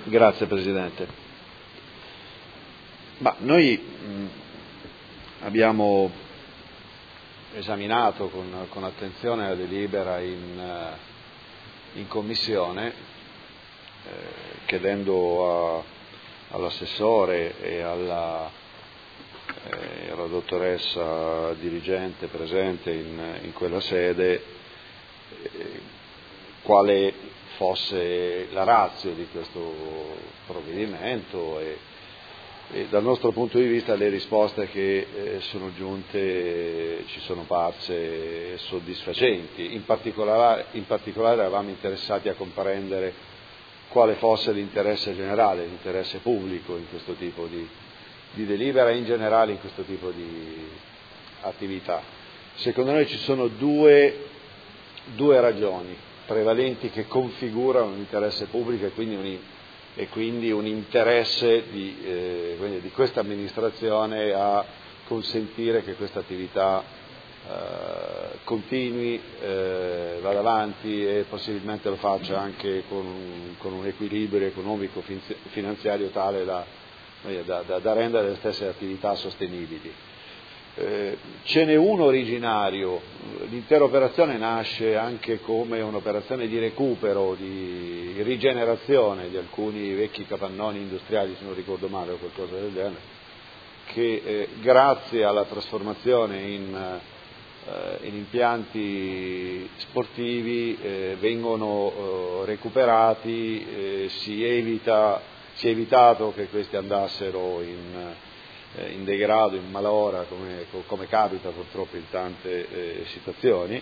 Grazie Presidente. Noi abbiamo esaminato con attenzione la delibera in Commissione, chiedendo all'assessore e alla dottoressa dirigente presente in quella sede quale fosse la ratio di questo provvedimento e dal nostro punto di vista le risposte che sono giunte ci sono parse soddisfacenti. In particolare eravamo interessati a comprendere quale fosse l'interesse generale, l'interesse pubblico in questo tipo di delibera e in generale in questo tipo di attività. Secondo noi ci sono due ragioni prevalenti che configurano un interesse pubblico e quindi un interesse di questa amministrazione a consentire che questa attività continui, vada avanti e possibilmente lo faccia anche con un equilibrio economico finanziario tale da rendere le stesse attività sostenibili. Ce n'è uno originario, l'intera operazione nasce anche come un'operazione di recupero, di rigenerazione di alcuni vecchi capannoni industriali, se non ricordo male o qualcosa del genere, che grazie alla trasformazione in impianti sportivi vengono recuperati, si è evitato che questi andassero in degrado, in malora, come capita purtroppo in tante situazioni,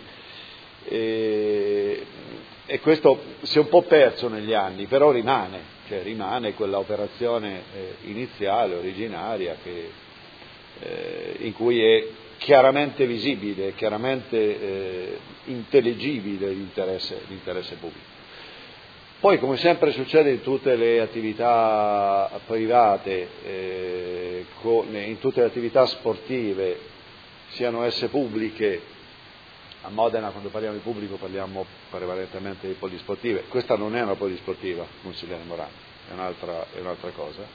e questo si è un po' perso negli anni, però rimane quella operazione iniziale, originaria, in cui è chiaramente visibile, chiaramente intelligibile l'interesse pubblico. Poi, come sempre succede in tutte le attività private, in tutte le attività sportive, siano esse pubbliche, a Modena quando parliamo di pubblico parliamo prevalentemente di polisportive, questa non è una polisportiva, consigliere Morano, è un'altra cosa,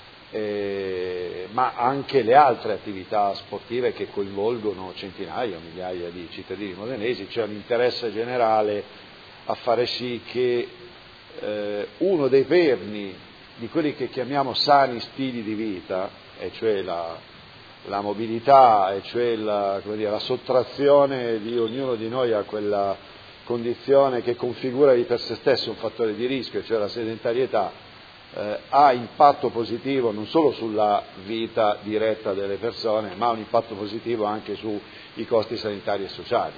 ma anche le altre attività sportive che coinvolgono centinaia o migliaia di cittadini modenesi, c'è un interesse generale a fare sì che uno dei perni di quelli che chiamiamo sani stili di vita, e cioè la mobilità, e cioè la sottrazione di ognuno di noi a quella condizione che configura di per sé stesso un fattore di rischio, cioè la sedentarietà, ha impatto positivo non solo sulla vita diretta delle persone, ma ha un impatto positivo anche sui costi sanitari e sociali.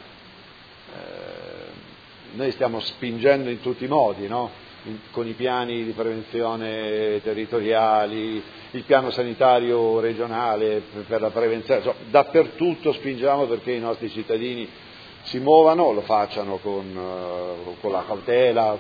Noi stiamo spingendo in tutti i modi, no? Con i piani di prevenzione territoriali, il piano sanitario regionale per la prevenzione, dappertutto spingiamo perché i nostri cittadini si muovano, lo facciano con la cautela,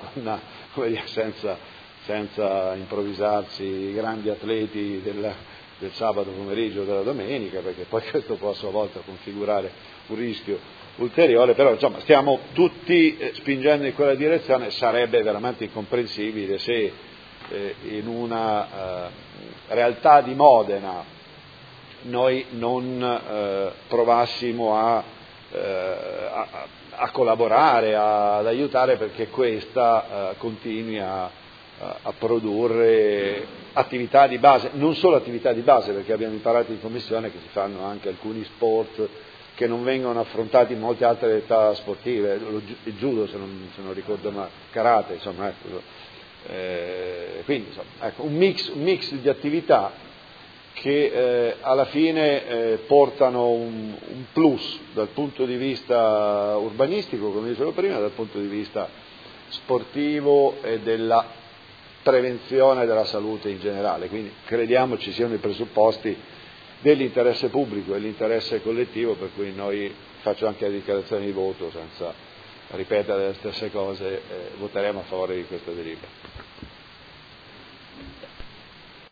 senza improvvisarsi grandi atleti del sabato pomeriggio o della domenica, perché poi questo può a sua volta configurare un rischio ulteriore, però stiamo tutti spingendo in quella direzione. Sarebbe veramente incomprensibile se in una realtà di Modena noi non provassimo a collaborare, ad aiutare perché questa continui a produrre attività di base, non solo attività di base, perché abbiamo imparato in commissione che si fanno anche alcuni sport che non vengono affrontati in molte altre realtà sportive, il judo se non ricordo male, karate, quindi un mix di attività che alla fine portano un plus dal punto di vista urbanistico, come dicevo prima, dal punto di vista sportivo e della prevenzione della salute in generale, quindi crediamo ci siano i presupposti dell'interesse pubblico e l'interesse collettivo, per cui noi, faccio anche la dichiarazione di voto senza ripetere le stesse cose, voteremo a favore di questa delibera.